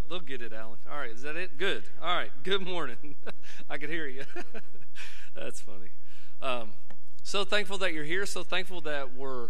they'll get it, Alan. All right, is that it? Good. All right, good morning. I could hear you. That's funny. So thankful that you're here. So thankful that we're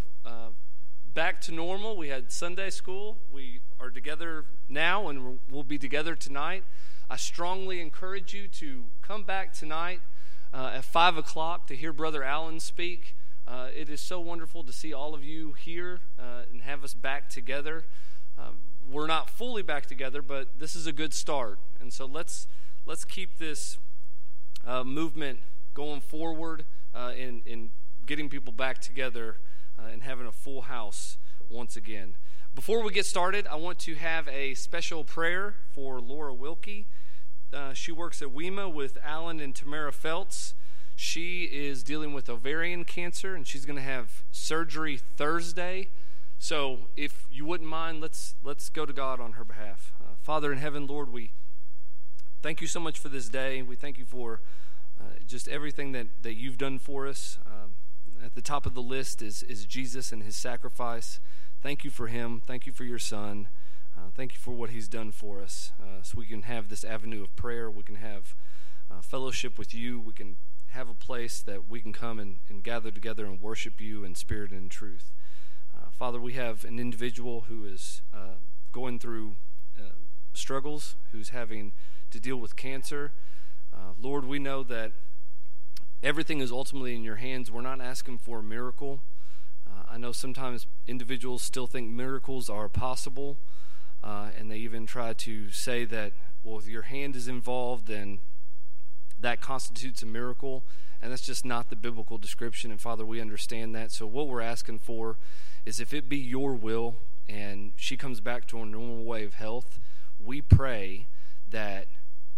back to normal. We had Sunday school. We are together now, and we'll be together tonight. I strongly encourage you to come back tonight at 5 o'clock to hear Brother Alan speak. It is so wonderful to see all of you here and have us back together. We're not fully back together, but this is a good start. And so let's keep this movement going forward in getting people back together and having a full house once again. Before we get started, I want to have a special prayer for Laura Wilkie. She works at WEMA with Alan and Tamara Feltz. She is dealing with ovarian cancer, and she's going to have surgery Thursday. So if you wouldn't mind, let's go to God on her behalf. Father in heaven, Lord, we thank you so much for this day. We thank you for just everything that you've done for us. At the top of the list is Jesus and his sacrifice. Thank you for him. Thank you for your son. Thank you for what he's done for us. So we can have this avenue of prayer. We can have fellowship with you. We can have a place that we can come and gather together and worship you in spirit and in truth. Father, we have an individual who is going through struggles, who's having to deal with cancer. Lord, we know that everything is ultimately in your hands. We're not asking for a miracle. I know sometimes individuals still think miracles are possible, and they even try to say that, well, if your hand is involved, then that constitutes a miracle, and that's just not the biblical description. And Father, we understand that. So what we're asking for is, if it be your will and she comes back to a normal way of health, we pray that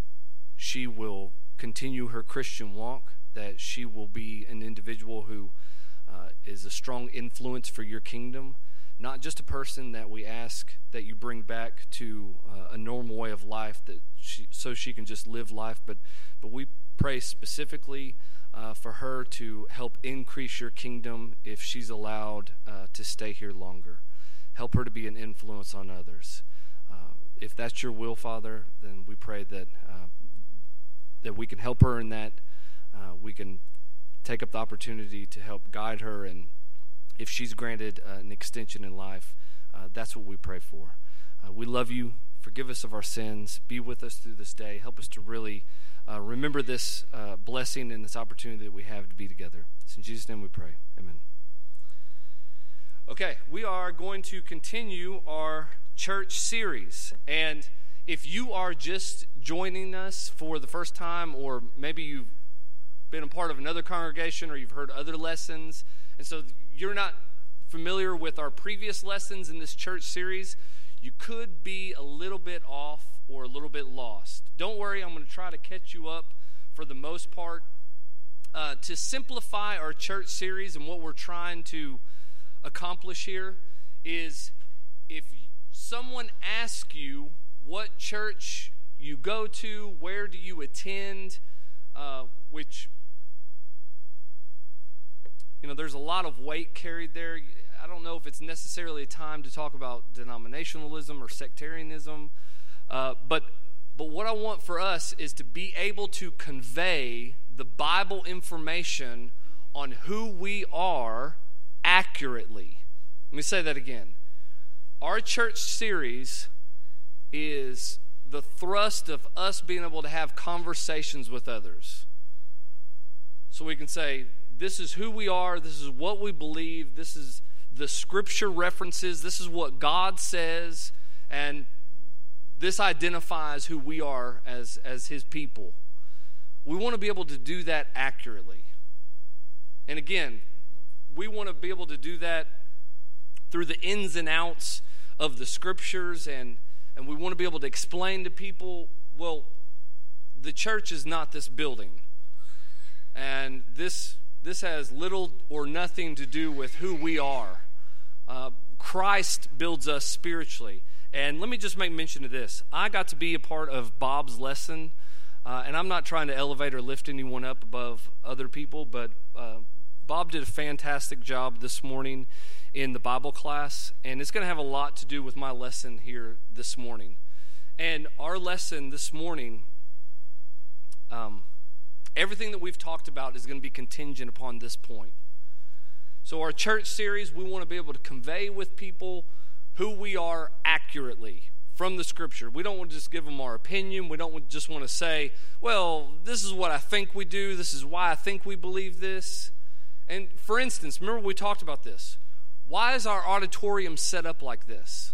she will continue her Christian walk, that she will be an individual who is a strong influence for your kingdom, not just a person that we ask that you bring back to a normal way of life, that so she can just live life, but we pray specifically for her to help increase your kingdom if she's allowed to stay here longer. Help her to be an influence on others. If that's your will, Father, then we pray that we can help her in that. We can take up the opportunity to help guide her, and if she's granted an extension in life, that's what we pray for. We love you. Forgive us of our sins. Be with us through this day. Help us to really remember this blessing and this opportunity that we have to be together. It's in Jesus' name we pray. Amen. Okay, we are going to continue our church series. And if you are just joining us for the first time, or maybe you've been a part of another congregation, or you've heard other lessons, and so you're not familiar with our previous lessons in this church series, you could be a little bit off or a little bit lost. Don't worry, I'm going to try to catch you up for the most part. To simplify our church series and what we're trying to accomplish here is, if someone asks you what church you go to, where do you attend, which, there's a lot of weight carried there. I don't know if it's necessarily a time to talk about denominationalism or sectarianism, but what I want for us is to be able to convey the Bible information on who we are accurately. Let me say that again. Our church series is the thrust of us being able to have conversations with others. So we can say, this is who we are, this is what we believe, this is the scripture references, this is what God says, and this identifies who we are as his people. We want to be able to do that accurately. And again, we want to be able to do that through the ins and outs of the scriptures, and we want to be able to explain to people, well, the church is not this building. And this has little or nothing to do with who we are. Christ builds us spiritually. And let me just make mention of this. I got to be a part of Bob's lesson, and I'm not trying to elevate or lift anyone up above other people, but Bob did a fantastic job this morning in the Bible class, and it's going to have a lot to do with my lesson here this morning. And our lesson this morning, everything that we've talked about is going to be contingent upon this point. So our church series, we want to be able to convey with people who we are accurately from the Scripture. We don't want to just give them our opinion. We don't just want to say, well, this is what I think we do. This is why I think we believe this. And for instance, remember we talked about this. Why is our auditorium set up like this?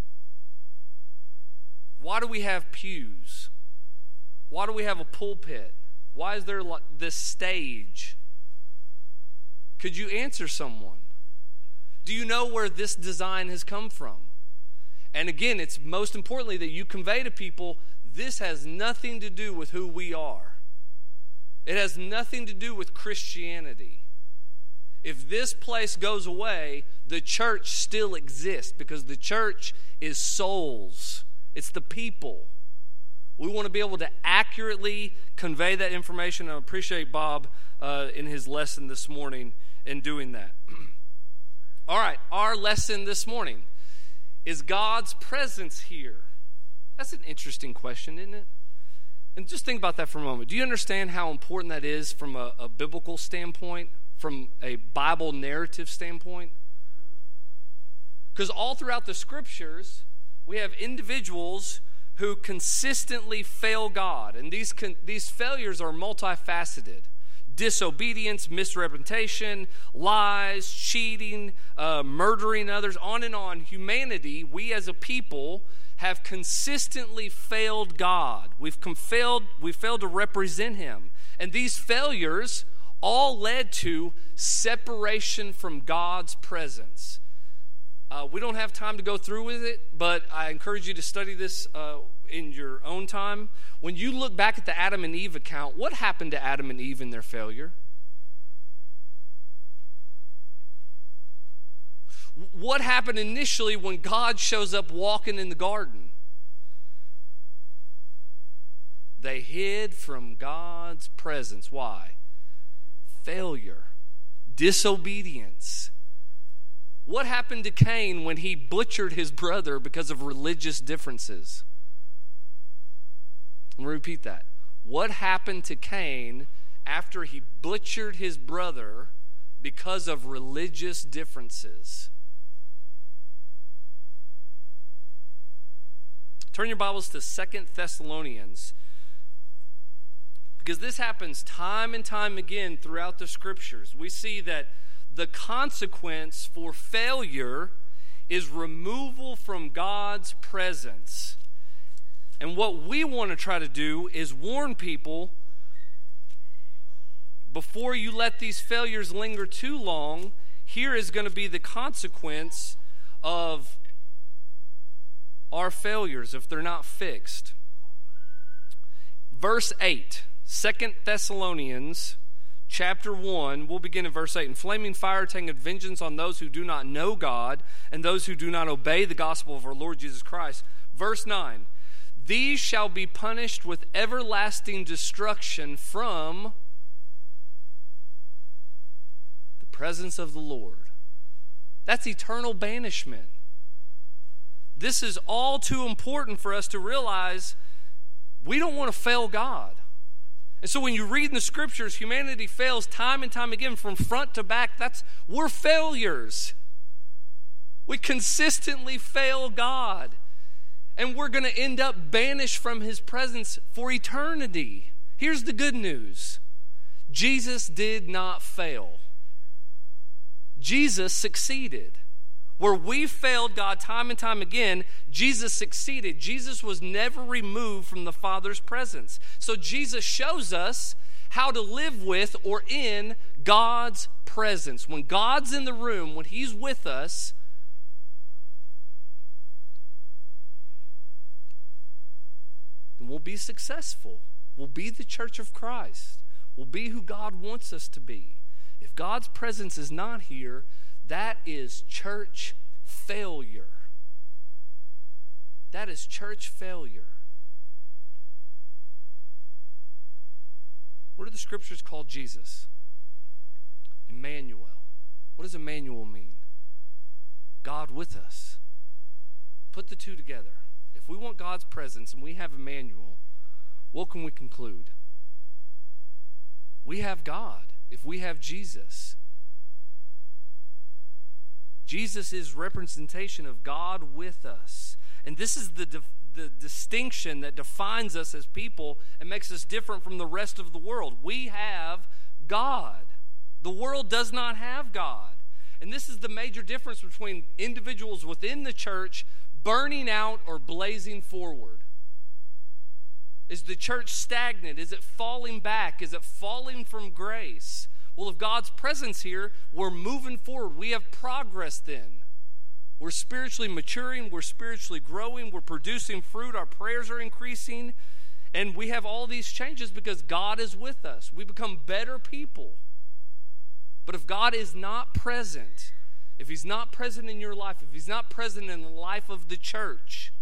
Why do we have pews? Why do we have a pulpit? Why is there this stage? Could you answer someone? Do you know where this design has come from? And again, it's most importantly that you convey to people, this has nothing to do with who we are. It has nothing to do with Christianity. If this place goes away, the church still exists because the church is souls. It's the people. We want to be able to accurately convey that information. I appreciate Bob in his lesson this morning in doing that. All right, our lesson this morning. Is God's presence here? That's an interesting question, isn't it? And just think about that for a moment. Do you understand how important that is from a biblical standpoint, from a Bible narrative standpoint? Because all throughout the Scriptures, we have individuals who consistently fail God. And these failures are multifaceted. Disobedience, misrepresentation, lies, cheating, murdering others, on and on. Humanity, we as a people, have consistently failed God. We've failed to represent Him. And these failures all led to separation from God's presence. We don't have time to go through with it, but I encourage you to study this in your own time. When you look back at the Adam and Eve account, what happened to Adam and Eve in their failure? What happened initially when God shows up walking in the garden? They hid from God's presence. Why? Failure. Disobedience. What happened to Cain when he butchered his brother because of religious differences? Let me repeat that. What happened to Cain after he butchered his brother because of religious differences? Turn your Bibles to 2 Thessalonians. Because this happens time and time again throughout the Scriptures. We see that the consequence for failure is removal from God's presence. And what we want to try to do is warn people before you let these failures linger too long, here is going to be the consequence of our failures if they're not fixed. Verse 8, 2 Thessalonians chapter 1, we'll begin in verse 8. In flaming fire, taking vengeance on those who do not know God and those who do not obey the gospel of our Lord Jesus Christ. Verse 9, these shall be punished with everlasting destruction from the presence of the Lord. That's eternal banishment. This is all too important for us to realize we don't want to fail God. And so when you read in the Scriptures, humanity fails time and time again from front to back. We're failures. We consistently fail God. And we're going to end up banished from His presence for eternity. Here's the good news. Jesus did not fail. Jesus succeeded. Where we failed God time and time again, Jesus succeeded. Jesus was never removed from the Father's presence. So Jesus shows us how to live with or in God's presence. When God's in the room, when He's with us, then we'll be successful. We'll be the church of Christ. We'll be who God wants us to be. If God's presence is not here, that is church failure. That is church failure. What do the Scriptures call Jesus? Emmanuel. What does Emmanuel mean? God with us. Put the two together. if we want God's presence and we have Emmanuel, what can we conclude? We have God if we have Jesus. Jesus is representation of God with us. And this is the distinction that defines us as people and makes us different from the rest of the world. We have God. The world does not have God. And this is the major difference between individuals within the church burning out or blazing forward. Is the church stagnant? Is it falling back? Is it falling from grace? Well, if God's presence here, we're moving forward. We have progress then. We're spiritually maturing. We're spiritually growing. We're producing fruit. Our prayers are increasing. And we have all these changes because God is with us. We become better people. But if God is not present, if he's not present in your life, if he's not present in the life of the church,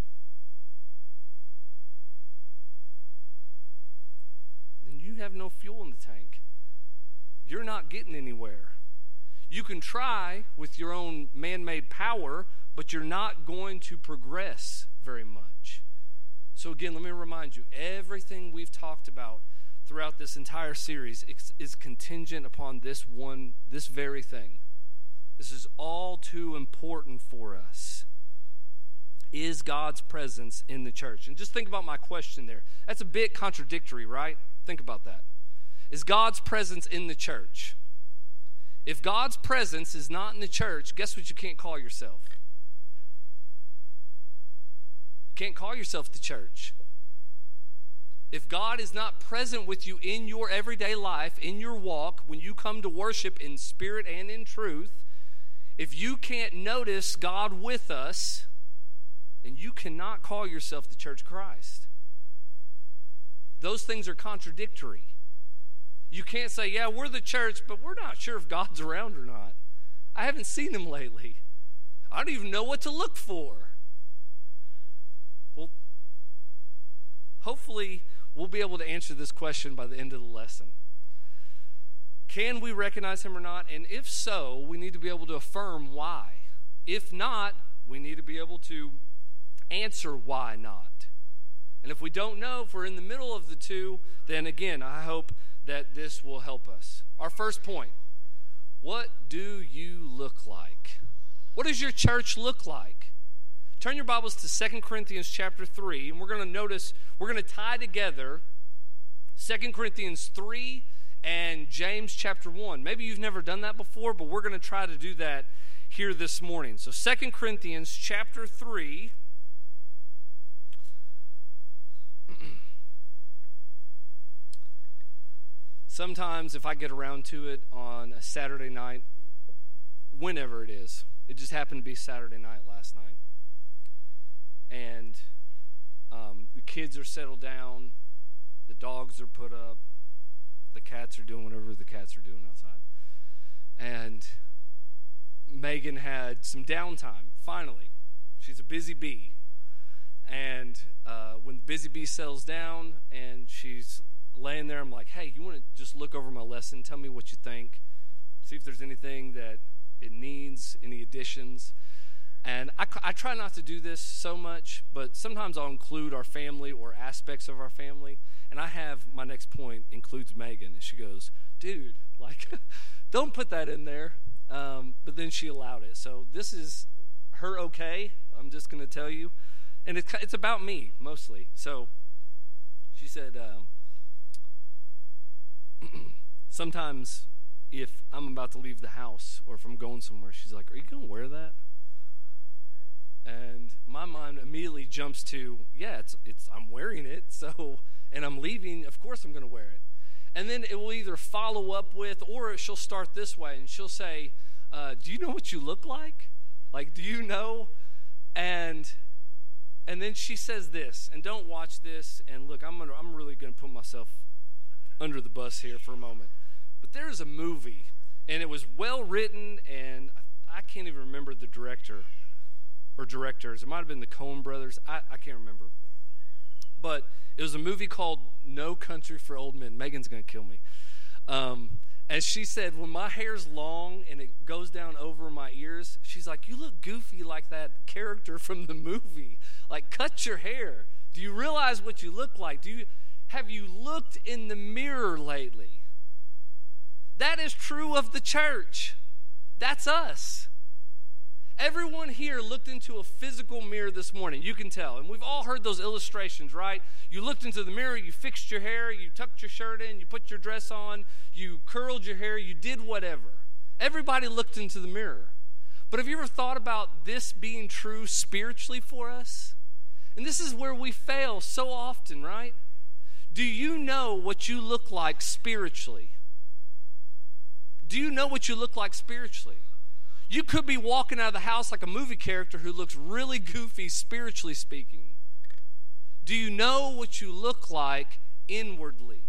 then you have no fuel in the tank. You're not getting anywhere. You can try with your own man-made power, but you're not going to progress very much. So again, let me remind you, everything we've talked about throughout this entire series is contingent upon this very thing. This is all too important for us. Is God's presence in the church? And just think about my question there. That's a bit contradictory, right? Think about that. Is God's presence in the church? If God's presence is not in the church, guess what you can't call yourself? You can't call yourself the church. If God is not present with you in your everyday life, in your walk, when you come to worship in spirit and in truth, if you can't notice God with us, then you cannot call yourself the Church of Christ. Those things are contradictory. You can't say, yeah, we're the church, but we're not sure if God's around or not. I haven't seen him lately. I don't even know what to look for. Well, hopefully we'll be able to answer this question by the end of the lesson. Can we recognize him or not? And if so, we need to be able to affirm why. If not, we need to be able to answer why not. And if we don't know, if we're in the middle of the two, then again, I hope that this will help us. Our first point, what do you look like? What does your church look like? Turn your Bibles to 2 Corinthians chapter 3, and we're going to tie together 2 Corinthians 3 and James chapter 1. Maybe you've never done that before, but we're going to try to do that here this morning. So 2 Corinthians chapter 3. Sometimes if I get around to it on a Saturday night, whenever it is, it just happened to be Saturday night last night. And the kids are settled down, the dogs are put up, the cats are doing whatever the cats are doing outside. And Megan had some downtime, finally. She's a busy bee. And when the busy bee settles down and she's laying there, I'm like, hey, you want to just look over my lesson, tell me what you think, see if there's anything that it needs, any additions. And I try not to do this so much, but sometimes I'll include our family or aspects of our family. And I have, my next point includes Megan. And she goes, dude, like, don't put that in there. But then she allowed it. So this is her okay, I'm just going to tell you. And it's about me, mostly. So she said, sometimes if I'm about to leave the house or if I'm going somewhere, she's like, are you going to wear that? And my mind immediately jumps to, yeah, it's I'm wearing it, so, and I'm leaving, of course I'm going to wear it. And then it will either follow up with, or she'll start this way, and she'll say, do you know what you look like? Like, do you know? And then she says this, and don't watch this, and look, I'm really going to put myself under the bus here for a moment. But there's a movie, and it was well written, and I can't even remember the director or directors. It might have been the Coen brothers. I can't remember. But it was a movie called No Country for Old Men. Megan's going to kill me. And she said, when my hair's long and it goes down over my ears, she's like, you look goofy like that character from the movie. Like, cut your hair. Do you realize what you look like? Have you looked in the mirror lately? That is true of the church. That's us. Everyone here looked into a physical mirror this morning. You can tell. And we've all heard those illustrations, right? You looked into the mirror, you fixed your hair, you tucked your shirt in, you put your dress on, you curled your hair, you did whatever. Everybody looked into the mirror. But have you ever thought about this being true spiritually for us? And this is where we fail so often, right? Do you know what you look like spiritually? Do you know what you look like spiritually? You could be walking out of the house like a movie character who looks really goofy, spiritually speaking. Do you know what you look like inwardly?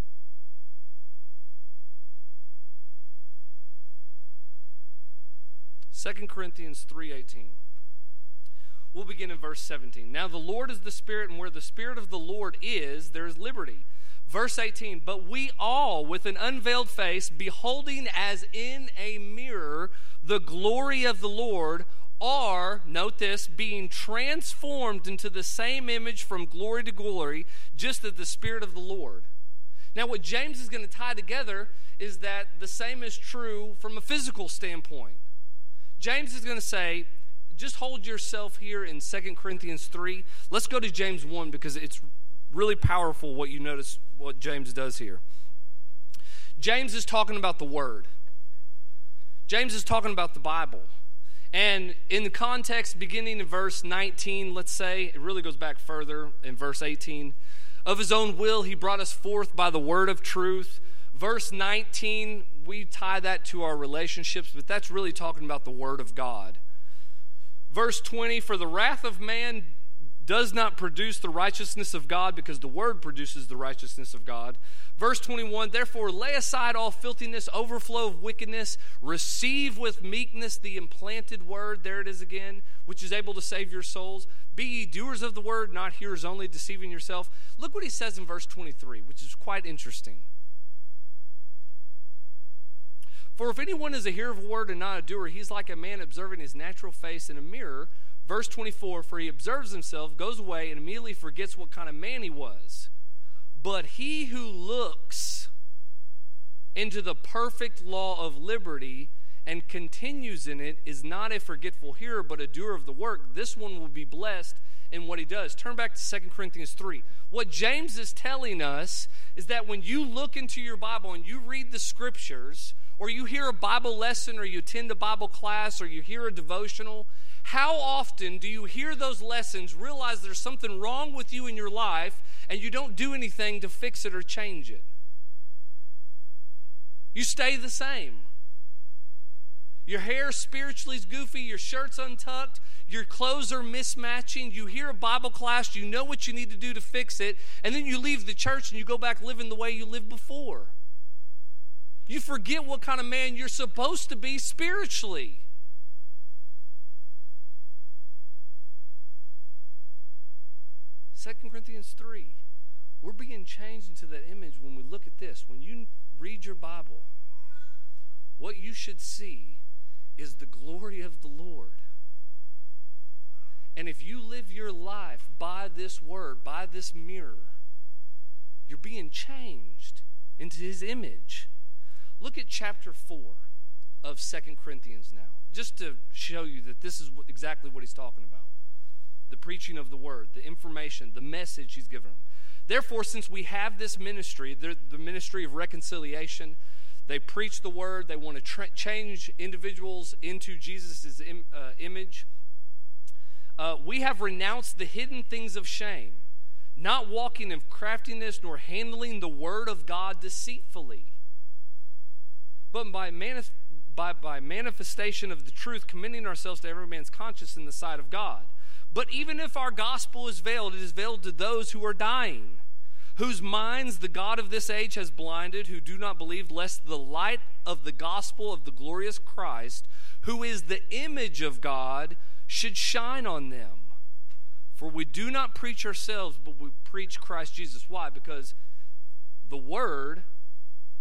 Second Corinthians 3:18. We'll begin in verse 17. Now the Lord is the Spirit, and where the Spirit of the Lord is, there is liberty. Verse 18, but we all, with an unveiled face, beholding as in a mirror the glory of the Lord, are, note this, being transformed into the same image from glory to glory, just as the Spirit of the Lord. Now what James is going to tie together is that the same is true from a physical standpoint. James is going to say, just hold yourself here in 2 Corinthians 3. Let's go to James 1 because it's really powerful what you notice what James does here. James is talking about the Word. James is talking about the Bible. And in the context, beginning in verse 19, let's say, it really goes back further in verse 18. Of his own will, he brought us forth by the word of truth. Verse 19, we tie that to our relationships, but that's really talking about the Word of God. Verse 20, for the wrath of man does not produce the righteousness of God, because the Word produces the righteousness of God. Verse 21, therefore lay aside all filthiness, overflow of wickedness, receive with meekness the implanted word, there it is again, which is able to save your souls. Be ye doers of the word, not hearers only, deceiving yourself. Look what he says in verse 23, which is quite interesting. For if anyone is a hearer of a word and not a doer, he's like a man observing his natural face in a mirror. Verse 24, for he observes himself, goes away, and immediately forgets what kind of man he was. But he who looks into the perfect law of liberty and continues in it is not a forgetful hearer, but a doer of the work. This one will be blessed in what he does. Turn back to 2 Corinthians 3. What James is telling us is that when you look into your Bible and you read the scriptures, or you hear a Bible lesson, or you attend a Bible class, or you hear a devotional, how often do you hear those lessons, realize there's something wrong with you in your life, and you don't do anything to fix it or change it? You stay the same. Your hair spiritually is goofy, your shirt's untucked, your clothes are mismatching, you hear a Bible class, you know what you need to do to fix it, and then you leave the church and you go back living the way you lived before. You forget what kind of man you're supposed to be spiritually. Second Corinthians 3. We're being changed into that image when we look at this. When you read your Bible, what you should see is the glory of the Lord. And if you live your life by this word, by this mirror, you're being changed into his image. Look at chapter 4 of 2 Corinthians now, just to show you that this is exactly what he's talking about. The preaching of the word, the information, the message he's given them. Therefore, since we have this ministry, the ministry of reconciliation, they preach the word, they want to change individuals into Jesus' image. We have renounced the hidden things of shame, not walking in craftiness, nor handling the word of God deceitfully, but by manifestation of the truth, commending ourselves to every man's conscience in the sight of God. But even if our gospel is veiled, it is veiled to those who are dying, whose minds the God of this age has blinded, who do not believe, lest the light of the gospel of the glorious Christ, who is the image of God, should shine on them. For we do not preach ourselves, but we preach Christ Jesus. Why? Because the word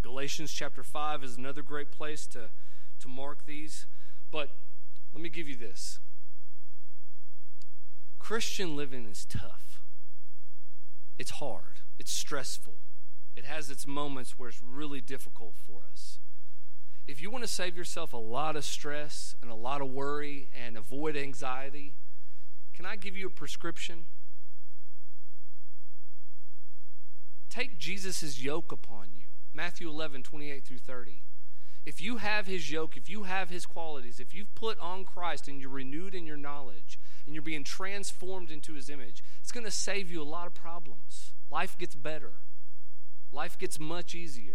Galatians chapter 5 is another great place to mark these. But let me give you this. Christian living is tough. It's hard. It's stressful. It has its moments where it's really difficult for us. If you want to save yourself a lot of stress and a lot of worry and avoid anxiety, can I give you a prescription? Take Jesus' yoke upon you. Matthew 11, 28 through 30. If you have his yoke, if you have his qualities, if you've put on Christ and you're renewed in your knowledge and you're being transformed into his image, it's going to save you a lot of problems. Life gets better. Life gets much easier.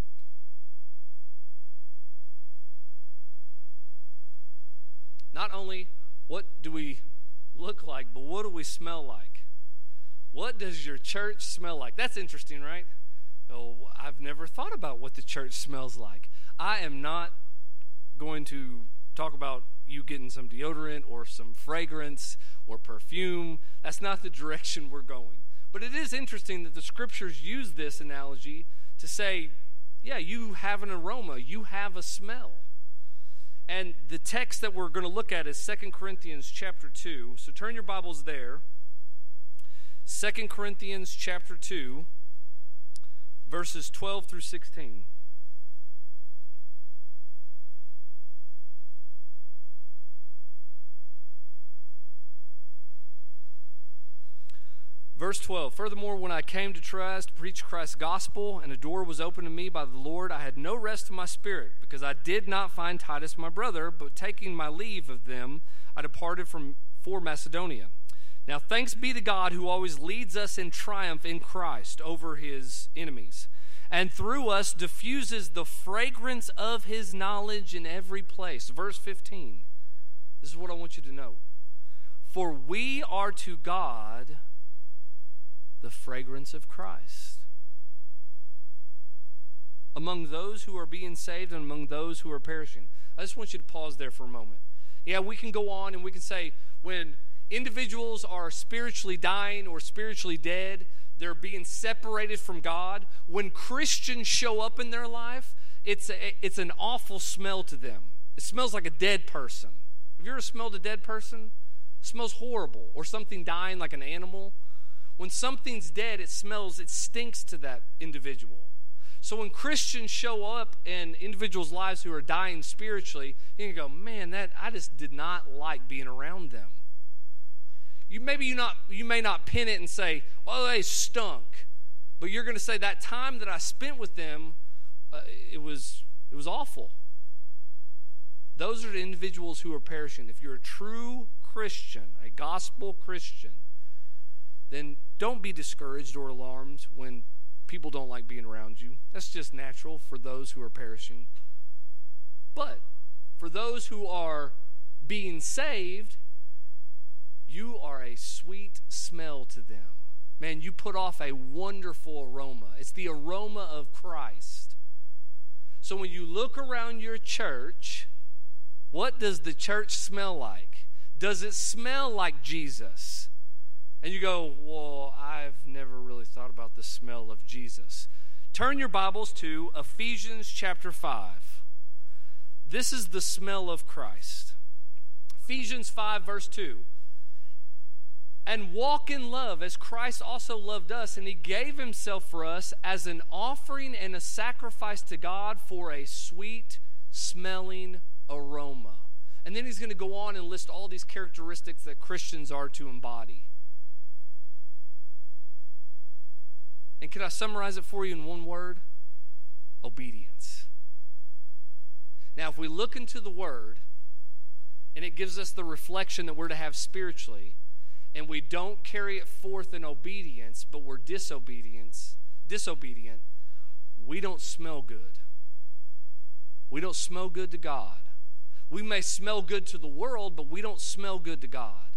Not only what do we look like, but what do we smell like? What does your church smell like? That's interesting, right? Oh, I've never thought about what the church smells like. I am not going to talk about you getting some deodorant or some fragrance or perfume. That's not the direction we're going. But it is interesting that the scriptures use this analogy to say, yeah, you have an aroma, you have a smell. And the text that we're going to look at is 2 Corinthians chapter 2. So turn your Bibles there. 2 Corinthians chapter 2, verses 12 through 16. Verse 12, furthermore, when I came to Troas to preach Christ's gospel, and a door was opened to me by the Lord, I had no rest in my spirit, because I did not find Titus my brother, but taking my leave of them, I departed for Macedonia. Now thanks be to God who always leads us in triumph in Christ over his enemies, and through us diffuses the fragrance of his knowledge in every place. Verse 15, this is what I want you to note. For we are to God the fragrance of Christ among those who are being saved and among those who are perishing. I just want you to pause there for a moment. Yeah, we can go on and we can say when individuals are spiritually dying or spiritually dead, they're being separated from God. When Christians show up in their life, it's an awful smell to them. It smells like a dead person. Have you ever smelled a dead person? It smells horrible. Or something dying like an animal. When something's dead, it stinks to that individual. So when Christians show up in individuals' lives who are dying spiritually, you can go, man, I just did not like being around them. You may not pin it and say, well, they stunk. But you're going to say that time that I spent with them, it was awful. Those are the individuals who are perishing. If you're a true Christian, a gospel Christian, then don't be discouraged or alarmed when people don't like being around you. That's just natural for those who are perishing. But for those who are being saved, you are a sweet smell to them. Man, you put off a wonderful aroma. It's the aroma of Christ. So when you look around your church, what does the church smell like? Does it smell like Jesus? And you go, well, I've never really thought about the smell of Jesus. Turn your Bibles to Ephesians chapter 5. This is the smell of Christ. Ephesians 5 verse 2. And walk in love as Christ also loved us, and he gave himself for us as an offering and a sacrifice to God for a sweet smelling aroma. And then he's going to go on and list all these characteristics that Christians are to embody. And can I summarize it for you in one word? Obedience. Now, if we look into the Word, and it gives us the reflection that we're to have spiritually, and we don't carry it forth in obedience, but we're disobedient, we don't smell good. We don't smell good to God. We may smell good to the world, but we don't smell good to God.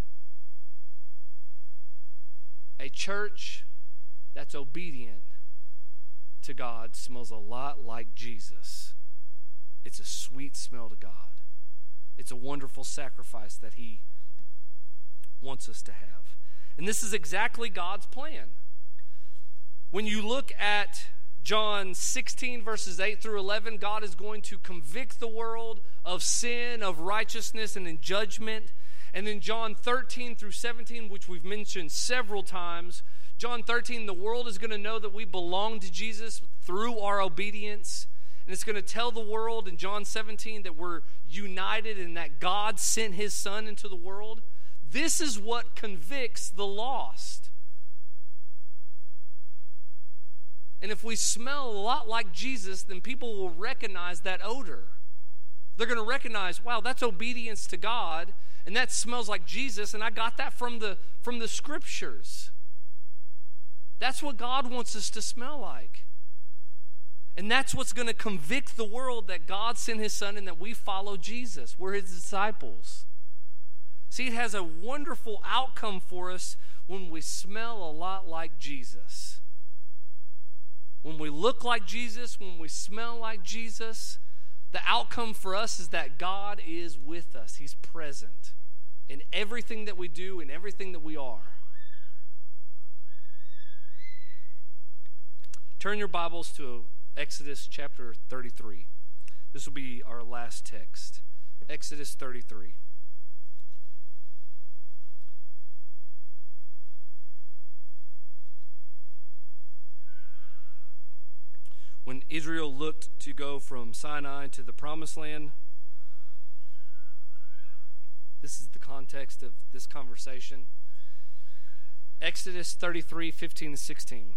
A church that's obedient to God smells a lot like Jesus. It's a sweet smell to God. It's a wonderful sacrifice that he wants us to have. And this is exactly God's plan. When you look at John 16, verses 8 through 11, God is going to convict the world of sin, of righteousness, and in judgment. And then John 13 through 17, which we've mentioned several times, John 13, the world is going to know that we belong to Jesus through our obedience. And it's going to tell the world in John 17 that we're united and that God sent his Son into the world. This is what convicts the lost. And if we smell a lot like Jesus, then people will recognize that odor. They're going to recognize, wow, that's obedience to God, and that smells like Jesus, and I got that from the scriptures. That's what God wants us to smell like. And that's what's going to convict the world that God sent his Son and that we follow Jesus. We're his disciples. See, it has a wonderful outcome for us when we smell a lot like Jesus. When we look like Jesus, when we smell like Jesus, the outcome for us is that God is with us. He's present in everything that we do, in everything that we are. Turn your Bibles to Exodus chapter 33. This will be our last text. Exodus 33. When Israel looked to go from Sinai to the Promised Land, this is the context of this conversation. Exodus 33, 15 and 16.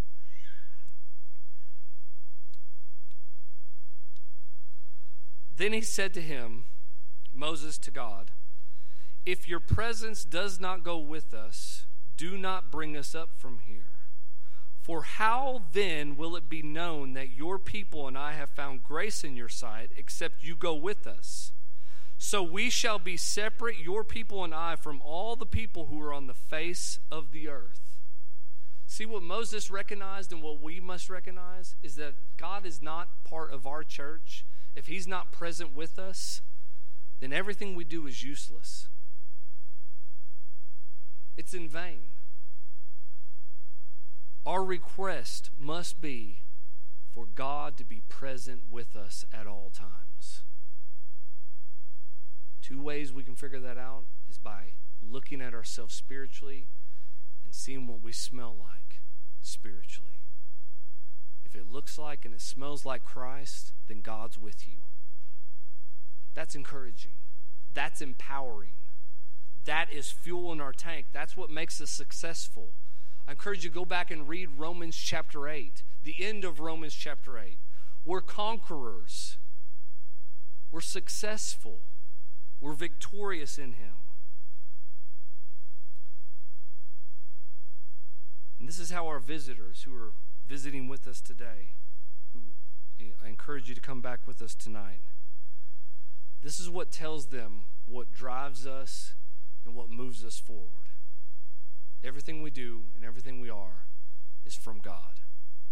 Then he said to him, Moses to God, if your presence does not go with us, do not bring us up from here. For how then will it be known that your people and I have found grace in your sight, except you go with us? So we shall be separate, your people and I, from all the people who are on the face of the earth. See, what Moses recognized and what we must recognize is that God is not part of our church. If he's not present with us, then everything we do is useless. It's in vain. Our request must be for God to be present with us at all times. Two ways we can figure that out is by looking at ourselves spiritually and seeing what we smell like spiritually. If it looks like and it smells like Christ, then God's with you. That's encouraging. That's empowering. That is fuel in our tank. That's what makes us successful. I encourage you to go back and read Romans chapter 8, the end of Romans chapter 8. We're conquerors. We're successful. We're victorious in him. And this is how our visitors who are visiting with us today, who I encourage you to come back with us tonight. This is what tells them what drives us and what moves us forward. Everything we do and everything we are is from God.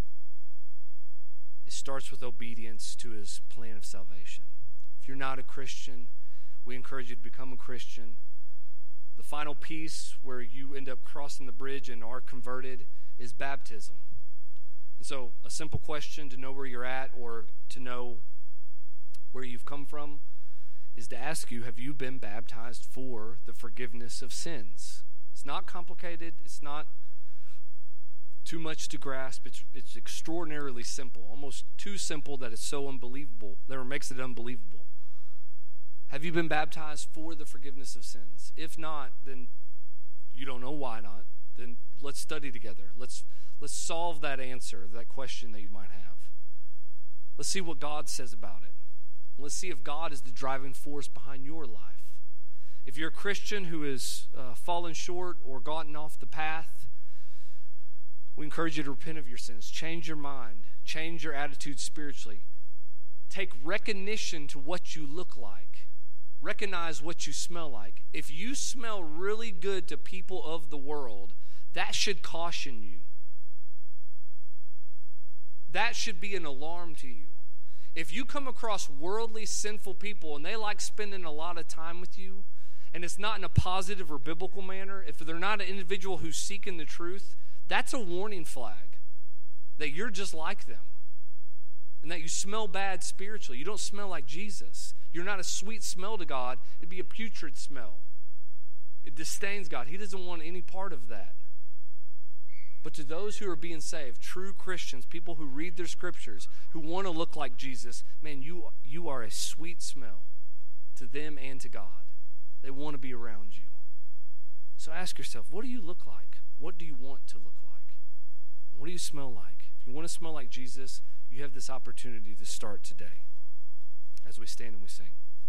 It starts with obedience to his plan of salvation. If you're not a Christian, we encourage you to become a Christian. The final piece where you end up crossing the bridge and are converted is baptism. And so a simple question to know where you're at or to know where you've come from is to ask you, have you been baptized for the forgiveness of sins? It's not complicated. It's not too much to grasp. It's extraordinarily simple, almost too simple that it's so unbelievable, that it makes it unbelievable. Have you been baptized for the forgiveness of sins? If not, then you don't know why not. Then let's study together. Let's solve that answer, that question that you might have. Let's see what God says about it. Let's see if God is the driving force behind your life. If you're a Christian who has fallen short or gotten off the path, we encourage you to repent of your sins. Change your mind. Change your attitude spiritually. Take recognition to what you look like. Recognize what you smell like. If you smell really good to people of the world, that should caution you. That should be an alarm to you. If you come across worldly, sinful people and they like spending a lot of time with you, and it's not in a positive or biblical manner, if they're not an individual who's seeking the truth, that's a warning flag. that you're just like them, and that you smell bad spiritually. You don't smell like Jesus. You're not a sweet smell to God. It'd be a putrid smell. It disdains God. He doesn't want any part of that. But to those who are being saved, true Christians, people who read their scriptures, who want to look like Jesus, man, you are a sweet smell to them and to God. They want to be around you. So ask yourself, what do you look like? What do you want to look like? And what do you smell like? If you want to smell like Jesus, you have this opportunity to start today as we stand and we sing.